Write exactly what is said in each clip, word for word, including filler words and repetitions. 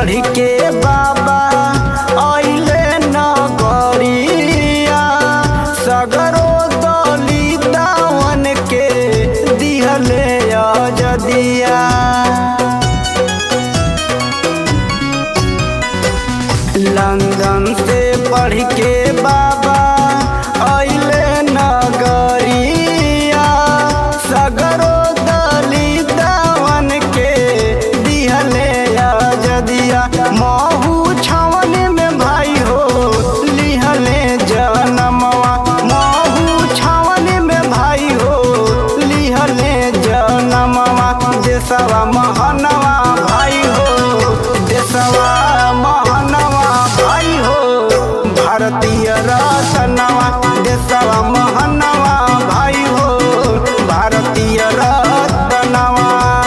पढ़ के बाबा आइले नगरिया सगरो दलितवन के दिहले अजदिया। लंदन से पढ़ के बाबा आइले नगरिया सगरो दलितवन के दिहले अजदिया। महू छावन में भाई हो लिहले जनमवा, महू छावन में भाई हो लिहले जनमवा। देशवा महानवा भाई हो, देशवा महानवा भाई हो, भारतीय रत्नवा। देशवा महानवा भाई हो, भारतीय रत्नवा।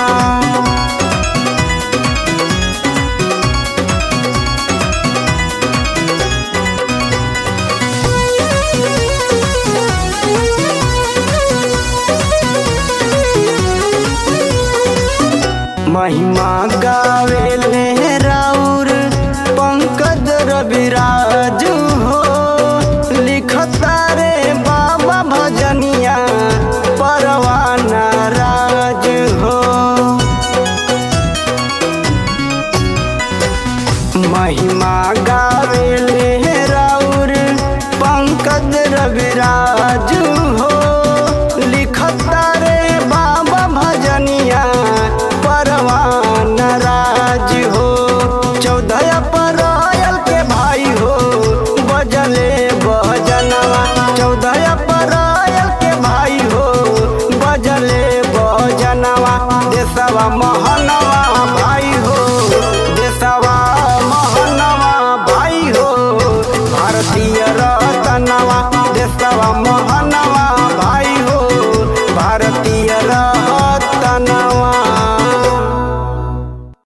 महिमा गावेले राउर पंकज रविराज हो, लिखता रे बाबा भजनिया परवाना राज हो। महिमा गावेले राउर पंकज रविराज हो, लिखता रे बाबा भजनिया परवाना राज हो। चौदह अप्रैल के भाई हो बजले बजनवा, चौदह अप्रैल के भाई हो बजले बजनवा। देशवा महानवा